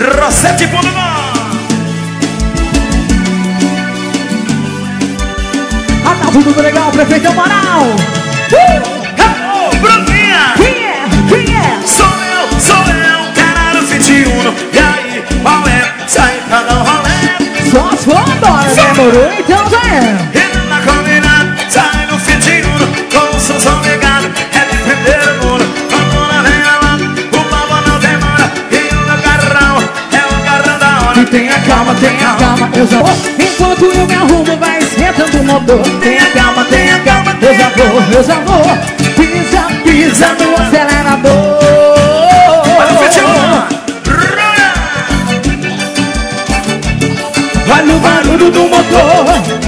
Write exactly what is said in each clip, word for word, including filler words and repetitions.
Rosete ponto com. Ah, tá tudo legal, prefeito Amaral. Uh! Oh, Bruninha! Quem é? Quem é? Sou eu, sou eu, cara do vinte e um. E aí, qual é? Sai pra dar um rolê. Só se for embora, demorou, então já é. E na combinada, sai no vinte e um. Com o som ligado, é de primeiro mundo. Quando ela vem lá, o papo não demora. E o meu carrão é o carrão da hora. E tenha calma, tenha calma, eu já vou. Enquanto eu me arrumo, vai esquentando o motor. Tenha calma, tenha calma, eu já vou, eu já vou. Pisa, pisa no acelerador. Olha o vinte e um. Olha o barulho do motor.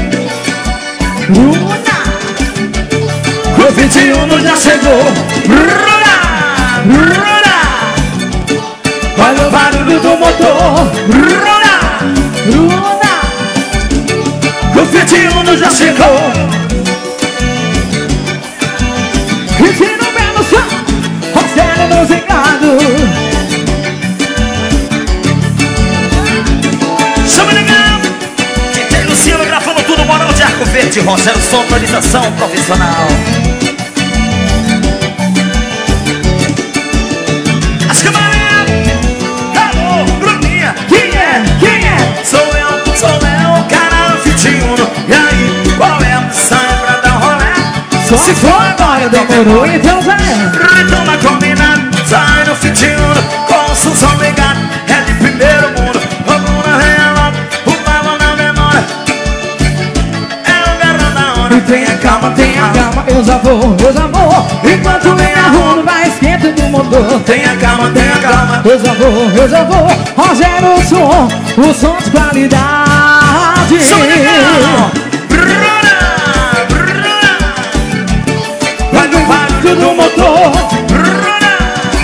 Bruna, o vinte e um já chegou. Bruna, Bruna, Olha o barulho do motor. Bruna, Bruna, o vinte e um já chegou. e tira o pé no chão, acelera no zingado. Chama legal. D J Luciano gravando tudo, Moral de Arco Verde, Rogério Sonorização Profissional. As câmeras. Alô, Bruninha. Quem é? Quem é? Sou eu, sou eu, cara vinte e um. E aí, qual é? Sai pra dar um rolê. Só se for agora, demorou, então já é. Então na combinada, sai no vinte e um. Com o som ligado, é de primeiro mundo. Vamos na real, o papo não demora. É o garrão da hora. E tenha calma, tenha calma, eu já vou, eu já vou. Enquanto me arrumo, vai esquentando o motor. Tenha calma, tenha calma. Eu já vou, eu já vou. Rogério, o som, o som de qualidade. Som legal. Bruna, Bruna. Vai no barulho do motor. Bruna.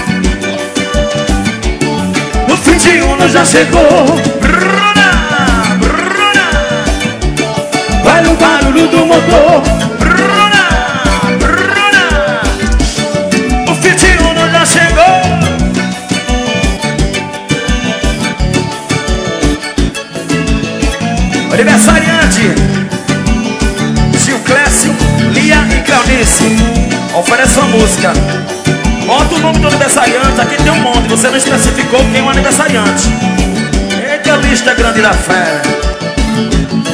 O vinte e um já chegou. Bruna, Bruna. Vai no barulho do motor. Bruna, Bruna. O vinte e um já chegou. Aniversariante Gil Clécio, Lia e Claudice. Oferece uma música. Bota o nome do aniversariante. Aqui tem um monte, você não especificou quem é o aniversariante. Eita, a lista grande da fé.